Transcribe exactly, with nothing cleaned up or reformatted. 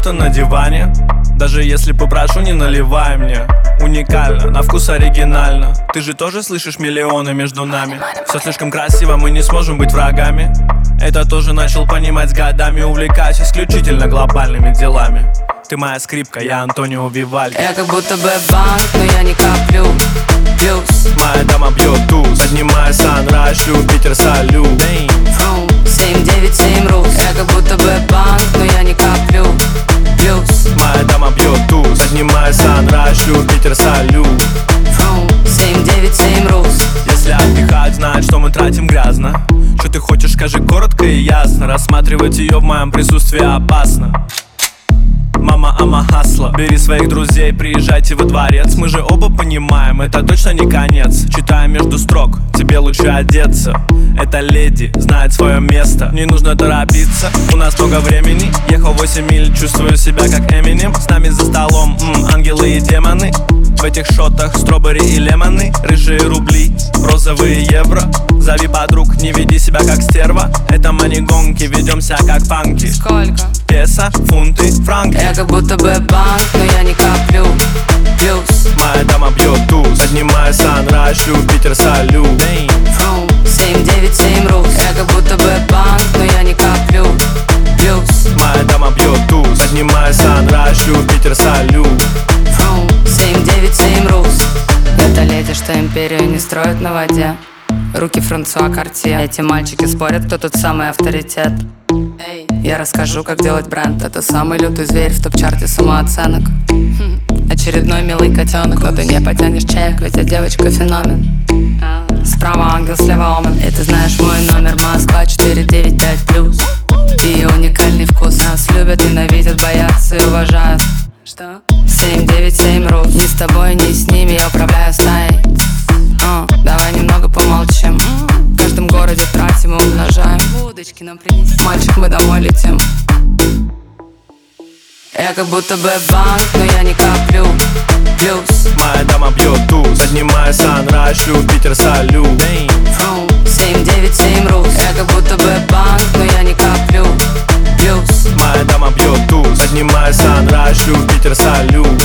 будто на диване. Даже если попрошу, не наливай мне. Уникально, на вкус оригинально. Ты же тоже слышишь миллионы между нами. Все слишком красиво, мы не сможем быть врагами. Это тоже начал понимать с годами. Увлекаюсь исключительно глобальными делами. Ты моя скрипка, я Антонио Вивальди. Я как будто бы банк, но я не коплю. Плюс моя дама бьет туз. Поднимаю санрайз, шлю Питер, салют. Фрум, семь девять семь рус. Я как будто бы банк, но я не коплю. Плюс моя дама бьет туз. Поднимаю санрайз, шлю Питер, салют. Фрум, семь девять семь рус. Если отдыхать, знают, что мы тратим грязно. Что ты хочешь, скажи коротко и ясно. Рассматривать ее в моем присутствии опасно. Мама, ама, хасла. Бери своих друзей, приезжайте во дворец. Мы же оба понимаем, это точно не конец. Читаю между строк, тебе лучше одеться. Эта леди знает свое место. Не нужно торопиться, у нас много времени. Ехал восемь миль, чувствую себя как Эминем. С нами за столом м, ангелы и демоны. В этих шотах стробери и лемоны. Рыжие рубли, розовые евро. Зови подруг, не веди себя как стерва. Это мани-гонки, ведемся как панки. Сколько? Песо, фунты, франки. Я как будто бы банк, но я не коплю. Плюс моя дама бьет туз. Поднимаю санрайз, шлю Питер, салют. Фрум, семь девять семь рус. Я как будто бы банк, но я не коплю. Плюс моя дама бьет туз. Поднимаю санрайз, шлю Питер, салют. Фрум, семь девять семь рус. Это леди, что империю не строит на воде. Руки Франсуа Картье. Эти мальчики спорят, кто тут самый авторитет. Я расскажу, как делать бренд. Это самый лютый зверь в топ-чарте самооценок. Очередной милый котенок, но ты не потянешь чек, ведь я девочка феномен. Справа ангел, слева омен. И ты знаешь мой номер, Москва четыре девять пять плюс. И уникальный вкус. Нас любят, ненавидят, боятся и уважают. Что? семь девять семь рус. Ни с тобой, ни с ними, я управляю стаей. uh, Давай немного помолчим. В каждом городе тратим и умножаем. Удочки нам принеси. Мальчик, мы домой летим. Я как будто бы банк, но я не коплю. Плюс моя дама бьет туз. Поднимаю санрайз, шлю Питер, салют. Фрум, семь девять семь рус. Я как будто бы банк, но я не коплю. Плюс моя дама бьет туз. Поднимаю санрайз, шлю Питер, салют.